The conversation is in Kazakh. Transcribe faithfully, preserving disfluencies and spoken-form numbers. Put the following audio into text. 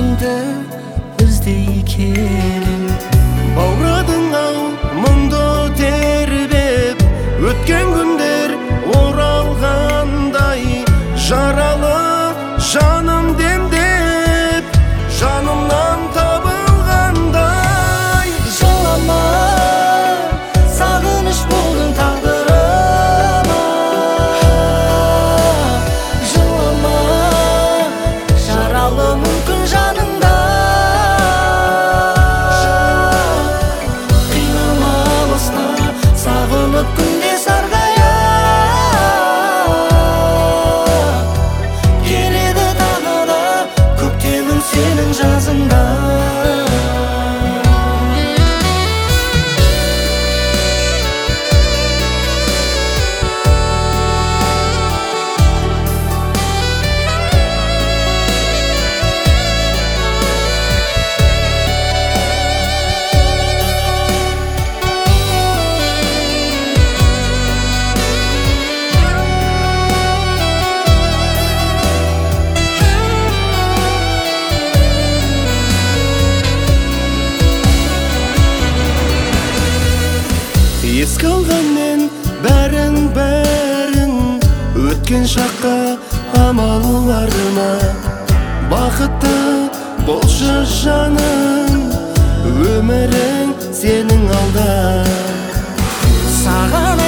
өзіңді іздей келем. Баурадың ау мұңды тербеп, өткен күндер оралғандай, жаралы жаным демдеп, жанымнан табылғандай. Жылама, сағыныш болдың тағдырыма. Жылама, жаралы мүмкін жаныңда. Қинама алыста, сағынып күнде сарғая. Келеді тағы да көктемің сенің жазыңда. Еске алғанмен бәрін бәрін, өткен шаққа амалы бар ма? Бақытты болшы жаным, өмірің сенің алда. Саған